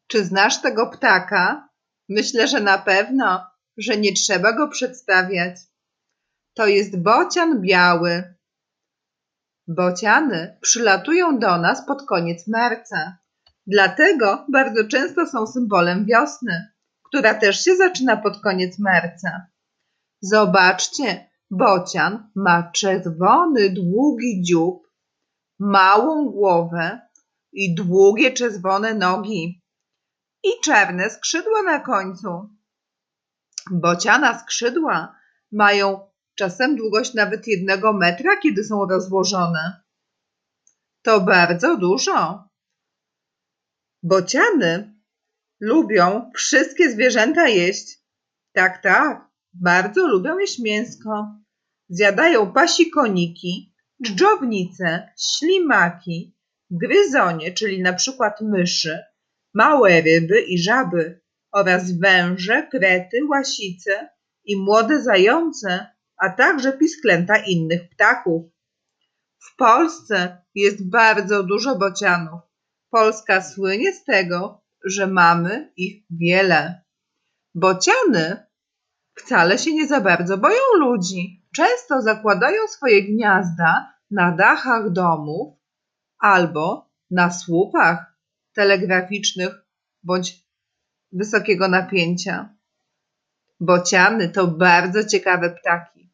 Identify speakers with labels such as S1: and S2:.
S1: Czy znasz tego ptaka? Myślę, że na pewno, że nie trzeba go przedstawiać. To jest bocian biały. Bociany przylatują do nas pod koniec marca. Dlatego bardzo często są symbolem wiosny, która też się zaczyna pod koniec marca. Zobaczcie, bocian ma czerwony, długi dziób, małą głowę i długie czerwone nogi i czarne skrzydła na końcu. Bociana skrzydła mają czasem długość nawet 1 metra, kiedy są rozłożone. To bardzo dużo. Bociany lubią wszystkie zwierzęta jeść. Tak, bardzo lubią jeść mięsko. Zjadają pasikoniki, dżdżownice, ślimaki, gryzonie, czyli na przykład myszy, małe ryby i żaby oraz węże, krety, łasice i młode zające, a także pisklęta innych ptaków. W Polsce jest bardzo dużo bocianów. Polska słynie z tego, że mamy ich wiele. Bociany wcale się nie za bardzo boją ludzi. Często zakładają swoje gniazda na dachach domów albo na słupach telegraficznych bądź wysokiego napięcia. Bociany to bardzo ciekawe ptaki.